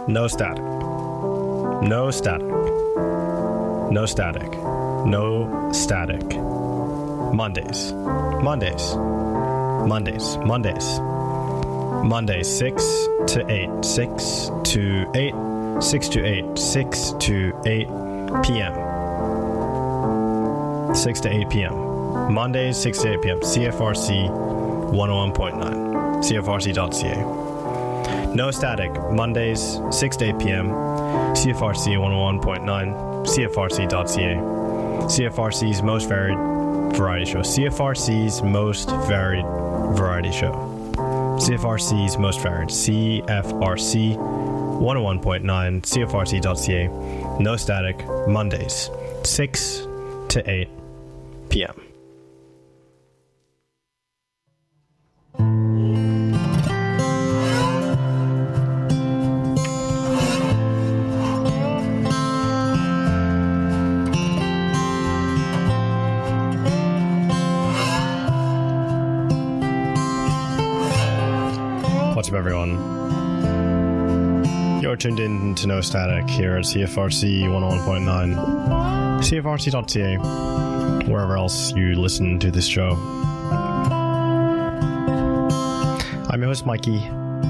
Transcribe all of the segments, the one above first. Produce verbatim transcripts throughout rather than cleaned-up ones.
No static. No static. No static. No static. Mondays. Mondays. Mondays. Mondays. Mondays, six to eight. six to eight. six to eight. six to eight p.m. six to eight p.m. Mondays, six to eight p.m. C F R C one oh one point nine. C F R C dot C A. No static. Mondays, six to eight p.m. C F R C one oh one point nine. C F R C dot C A. C F R C's most varied variety show. C F R C's most varied variety show. C F R C's most varied. C F R C one oh one point nine. C F R C dot C A. No static. Mondays, six to eight p.m. What's up, everyone? You're tuned in to No Static here at C F R C one oh one point nine, C F R C dot C A, wherever else you listen to this show. I'm your host, Mikey,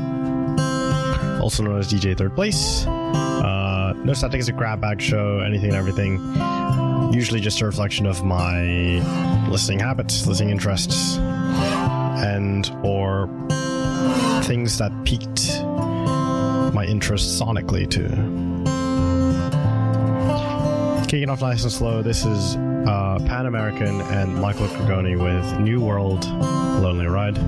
also known as D J Third Place. Uh, No Static is a grab bag show, anything and everything. Usually just a reflection of my listening habits, listening interests, and or things that piqued my interest sonically too. Kicking off nice and slow, this is uh, Pan American and Michael Cregoni with New World, Lonely Ride.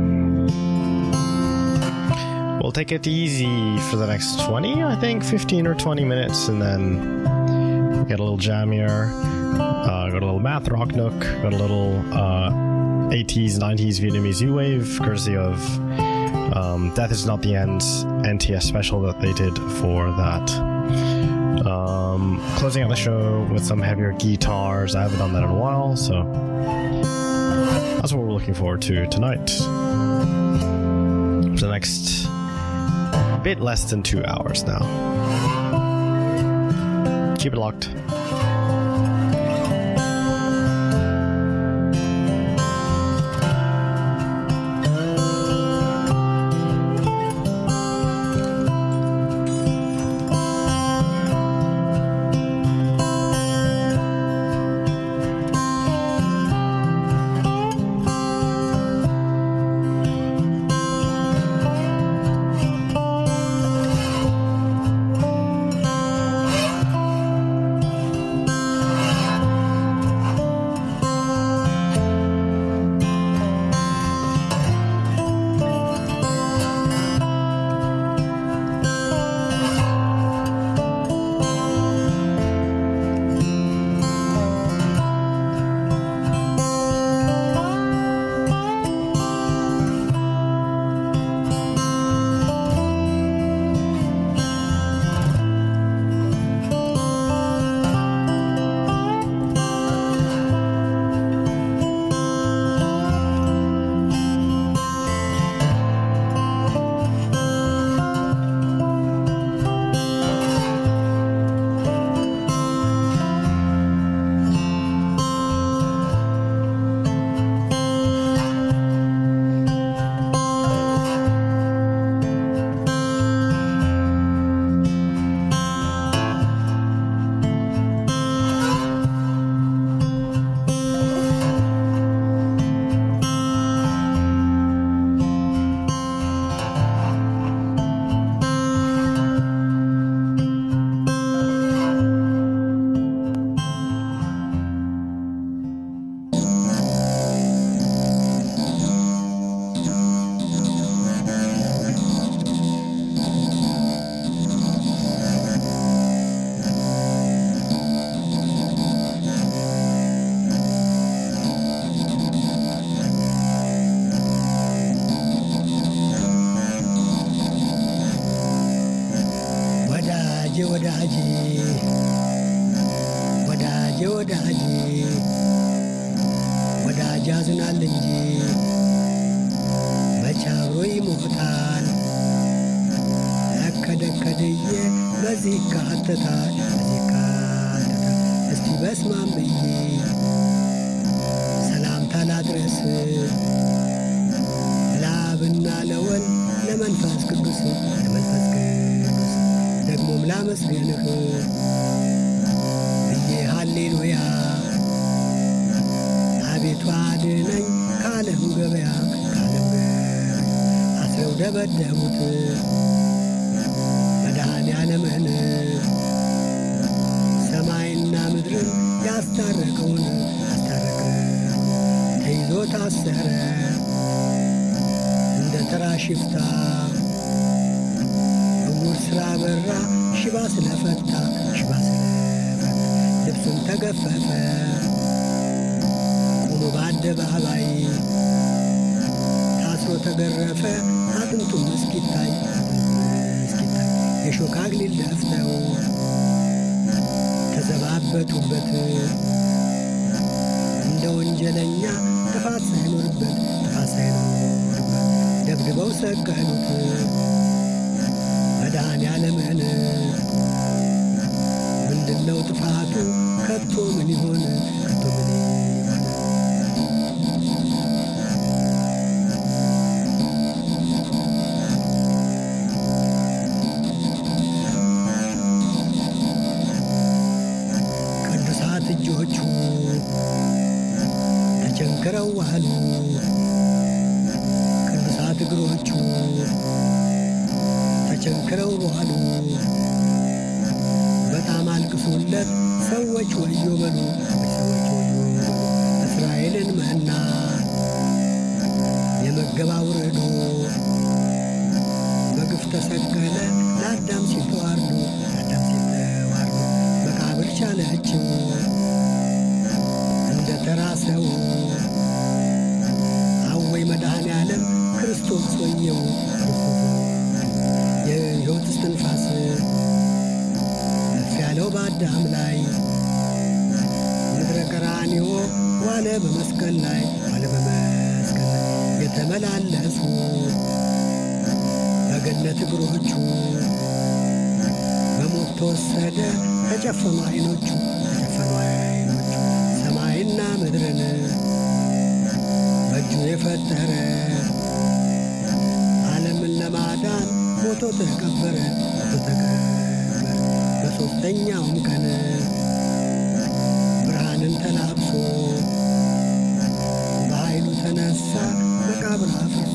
We'll take it easy for the next twenty, I think, fifteen or twenty minutes, and then get a little jammier, uh, got a little math rock nook, got a little uh, eighties, nineties Vietnamese new wave, courtesy of Um, Death Is Not the End N T S special that they did for that. Um, closing out the show with some heavier guitars. I haven't done that in a while, so that's what we're looking forward to tonight. For the next bit less than two hours now. Keep it locked. wadaje wadaje wadaje wadaje aዝናለንጂ በቻሮይ ሙፍታን ለካ ከደከደየ በዚህ ካተታል በዚህ ካተታል እስቲ በስማም ብዬ ሰላምታ ላድረስ ለአብና ለወልድ ለመንፈስ ቅዱስ ለመንፈስ ቅዱስ ደግሞም ላመስግንህ ብዬ ሃሌሉያ አቤቱ አድነኝ ከዓለም ገበያ ከዓለም ገበያ አስረው ደበደቡት መድኃኔዓለምን ሰማይና ምድርን ያስታረቀውን ያስታረቀውን ተይዞ ታሰረ እንደ ተራ ሽፍታ እውር ስራ በራ ሽባ ስለፈታ ሽባ ስለፈታ ልብሱን ተገፈፈ ቆሞ በአደባባይ ታስሮ ተገረፈ አጥንቱም እስኪታይ እስኪታይ የሾህ አክሊል ደፍተው ተዘባበቱበት እንደ ወንጀለኛ ጥፋት ሳይኖርበት ጥፋት ሳይኖርበት ደብድበው ሰቀሉት መድኃኔዓለምን ምንድነው ጥፋቱ ከቶ ምን ይሆን ከቶ ምን ይሆን ቅዱሳት እጆቹ ተቸንክረው ዋሉ ቅዱሳት እግሮቹ ተቸንክረው ዋሉ በጣም አልቅሱለት ሰዎች ወዮ በሉ ሰዎች ወዮ በሉ እስራኤልን መና የመገባ ውረዶ በግፍ ተሰቀለ ለአዳም ሲተዋርዶ ለአዳም ሲተዋርዶ መቃብር ቻለችው እንደ ተራ ሰው አወይ መድኃኔዓለም ክርስቶስ ወየው የሕይወት እስትንፋስ እፍ ያለው በአዳም ላይ ምድረ ቀራንዮ ዋለ በመስቀል ላይ ዋለ በመስቀል ላይ የተመላለሱ በገነት እግሮቹ በሞት ተወሰደ ተጨፈኑ ዓይኖቹ ተጨፈኑ ዓይኖቹ ሰማይና ምድርን በእጁ የፈጠረ ዓለምን ለማዳን ሞቶ ተቀበረ ሞቶ ተቀበረ በሦስተኛውም ቀን ብርሃንን ተላብሶ በኃይሉ ተነሳ መቃብር አፍርሶ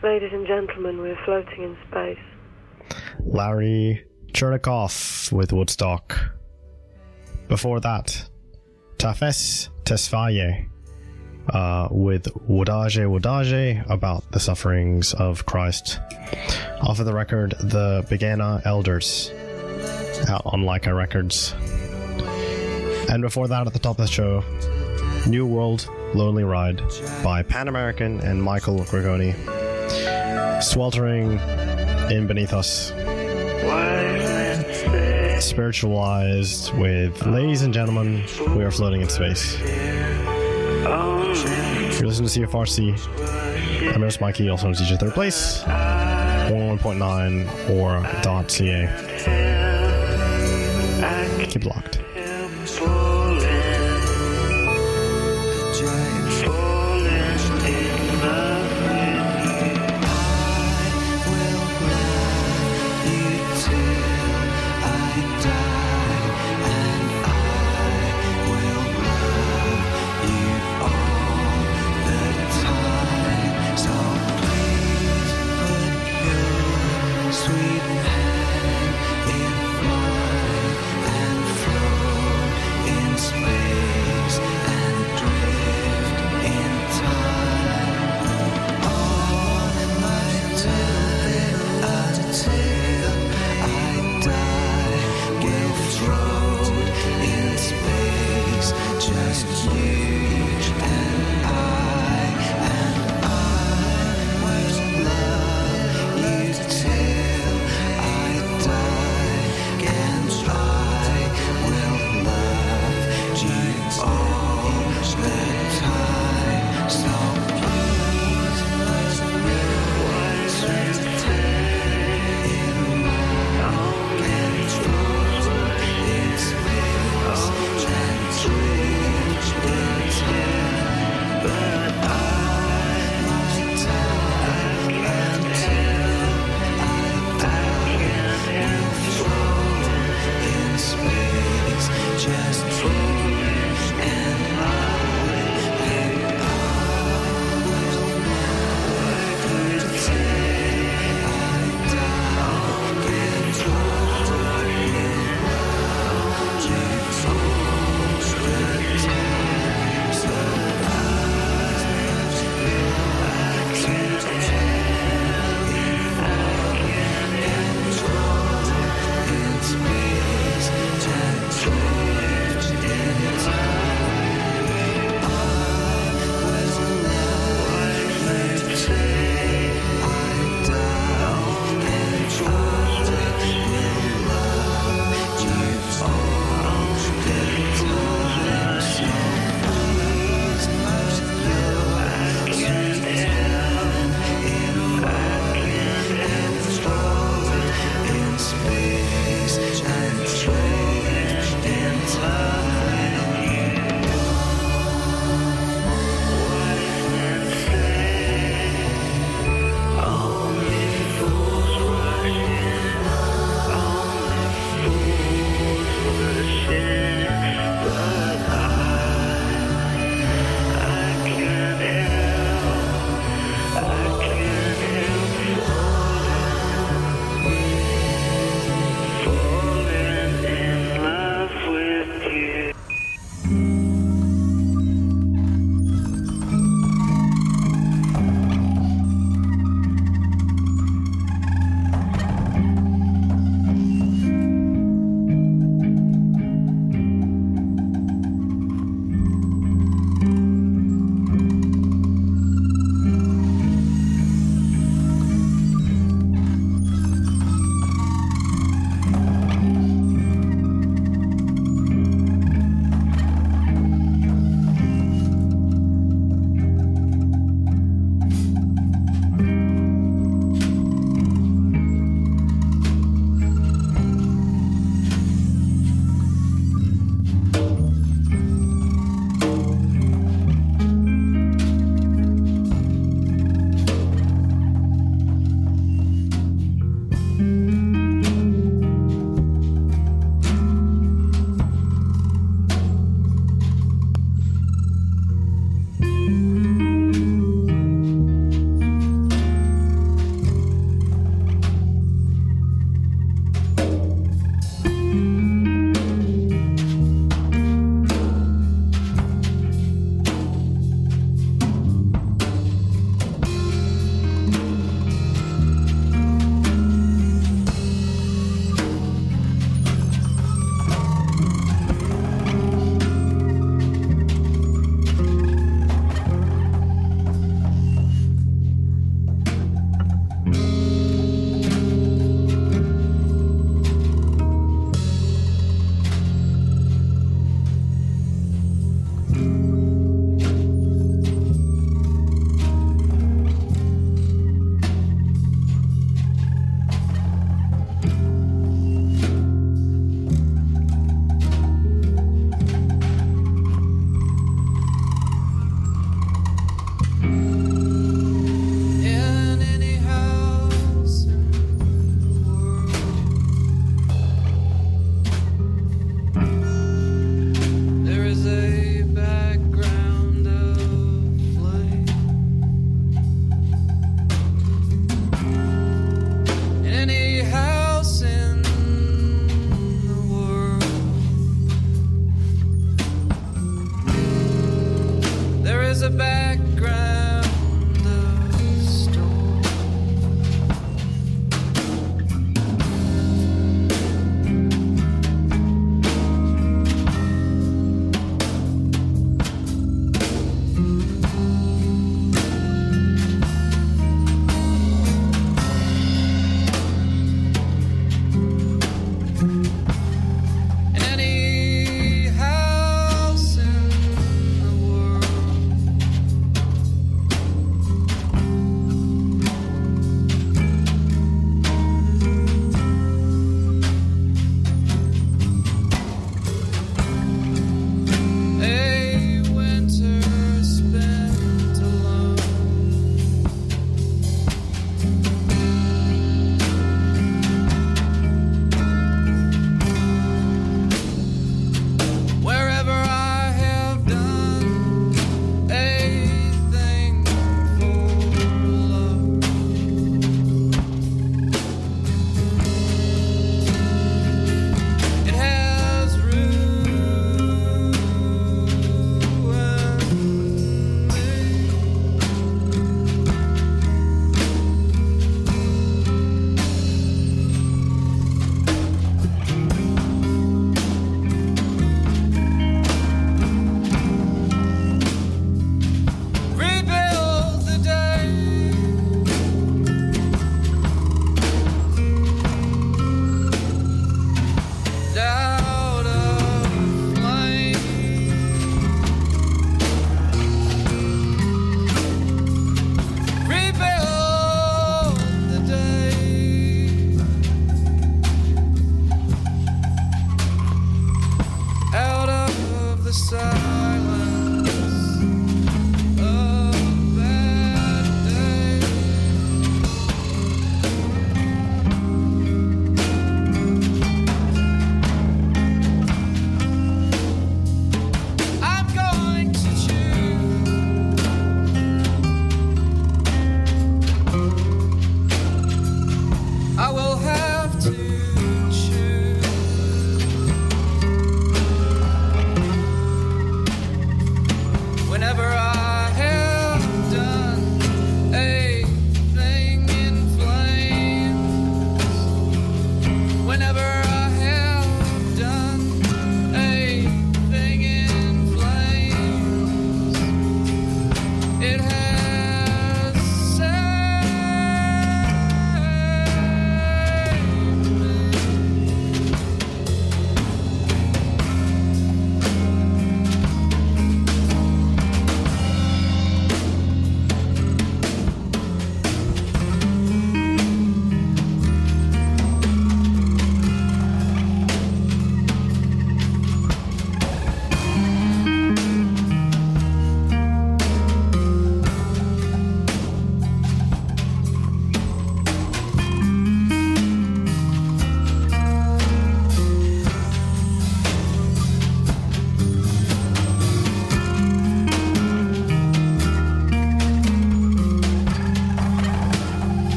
Ladies and gentlemen, we're floating in space. Larry Chernikov with Woodstock. Before that, Tafes Tesfaye uh, with Wodaje Wodaje about the sufferings of Christ. Off of the record, the Begana Elders, out on Leica Records. And before that, at the top of the show, New World Lonely Ride by Pan American and Michael Gregoni. Sweltering in beneath us. Spiritualized with Ladies and Gentlemen, we are floating in space. If you're listening to C F R C, I'm your host Mikey, also known as D J Third Place, one oh one point nine or .ca. Keep it locked. Sweet hand in mine and flow.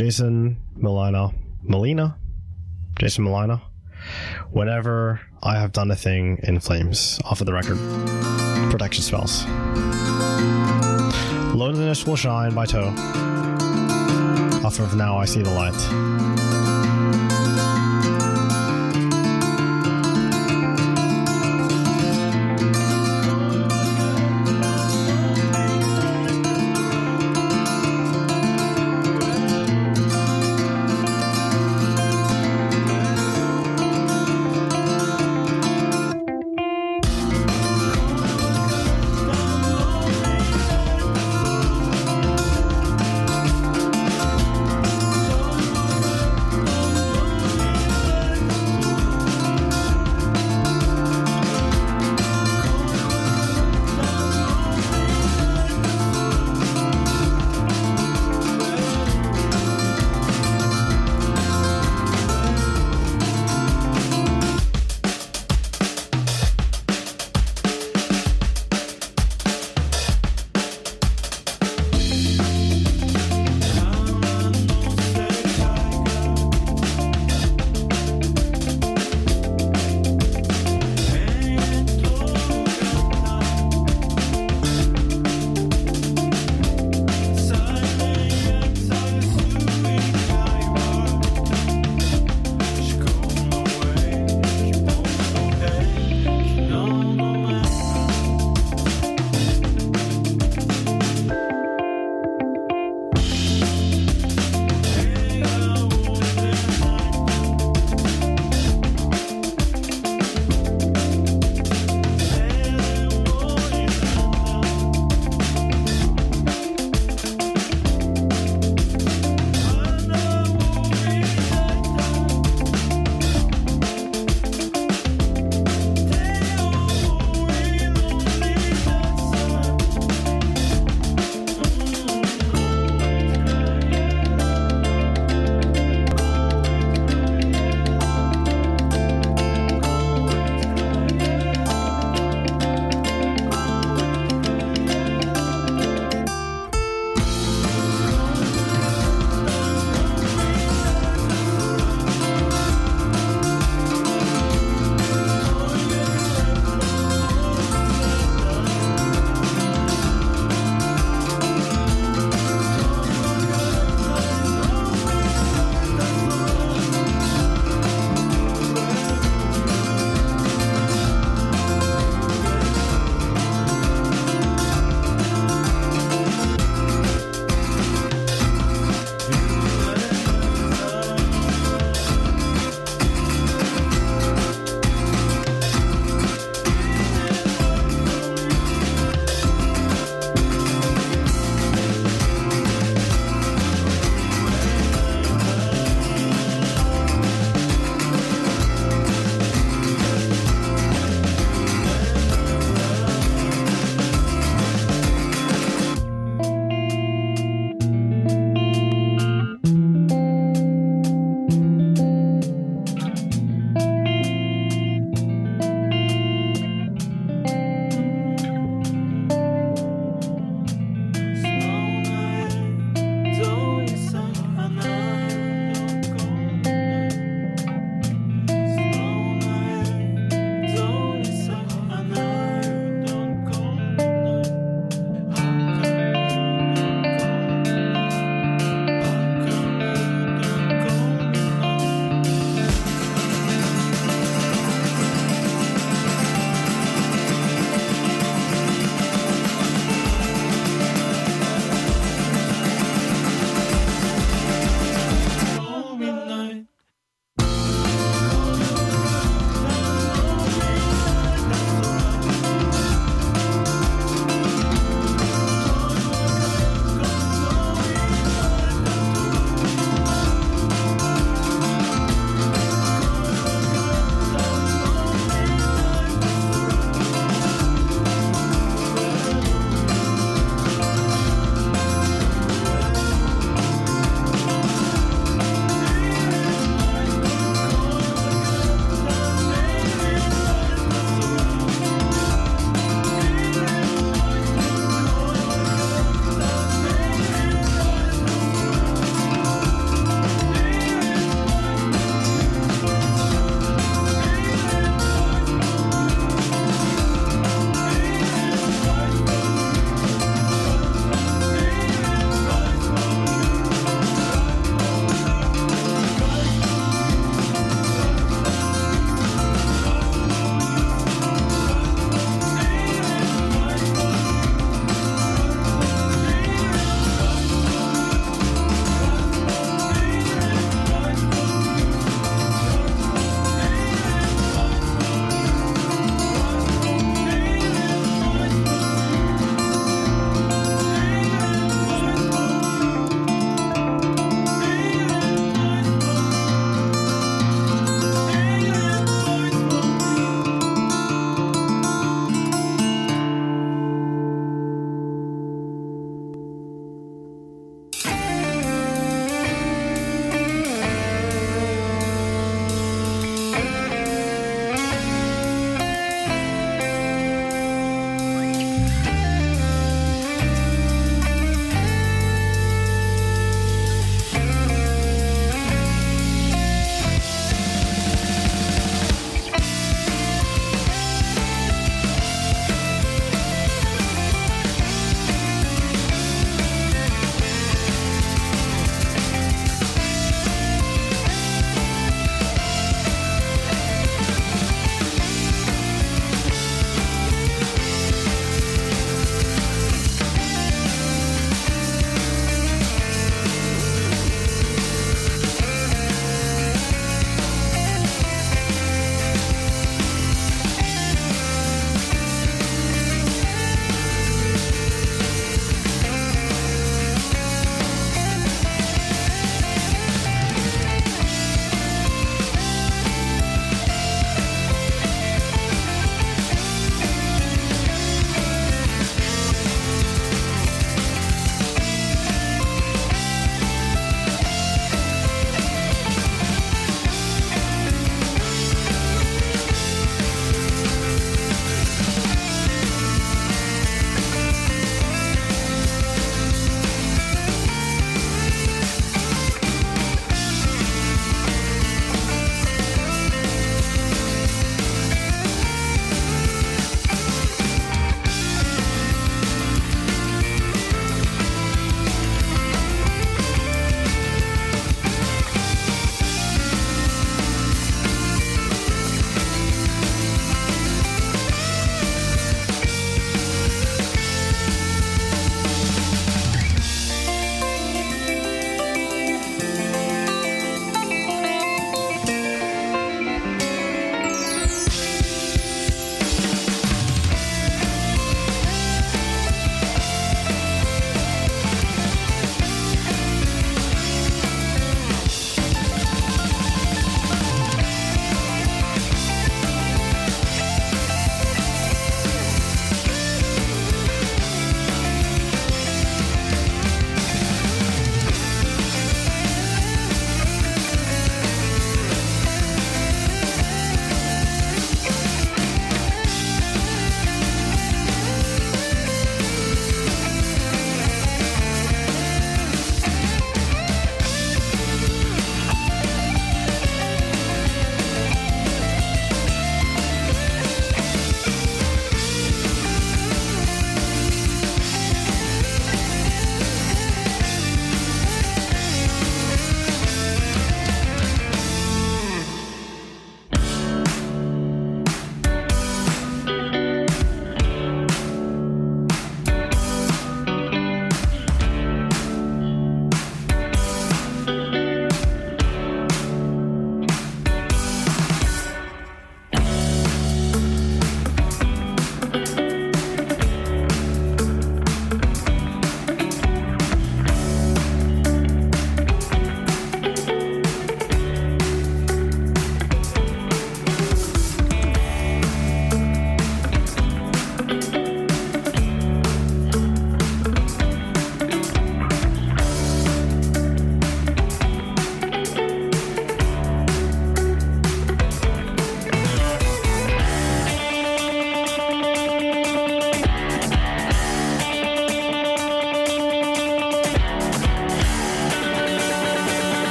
Jason Molina, Molina, Jason Molina. Whenever I have done a thing in flames, off of the record, protection spells. Loneliness Will Shine by Toe. Off of Now I See the Light.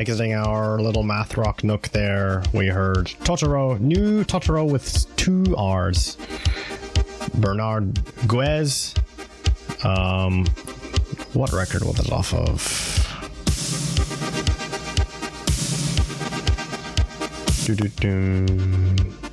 exiting our little math rock nook there, we heard Totoro, new Totoro with two R's. Bernard Guez. Um, what record was it off of? Doo-doo-doo.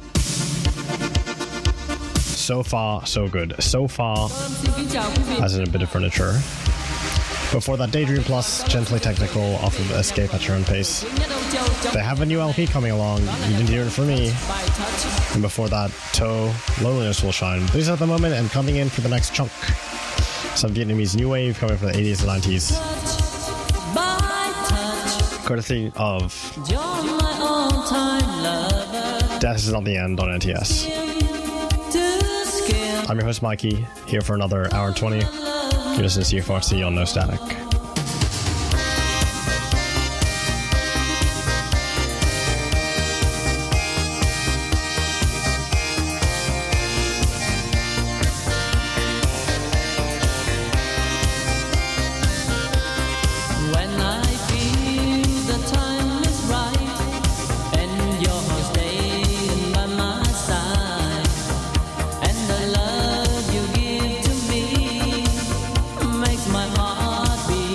So far, so good. So far, as in a bit of furniture. Before that, Daydream Plus, Gently Technical, off of Escape at Your Own Pace. They have a new L P coming along. You didn't hear it from me. And before that, Toe, Loneliness Will Shine. These are at the moment, and coming in for the next chunk. Some Vietnamese new wave coming from the eighties and nineties. Courtesy of Death Is Not the End on N T S. I'm your host, Mikey, here for another hour and twenty. You're listening to C F R C on No Static. My heart beat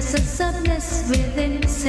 There's a sadness within.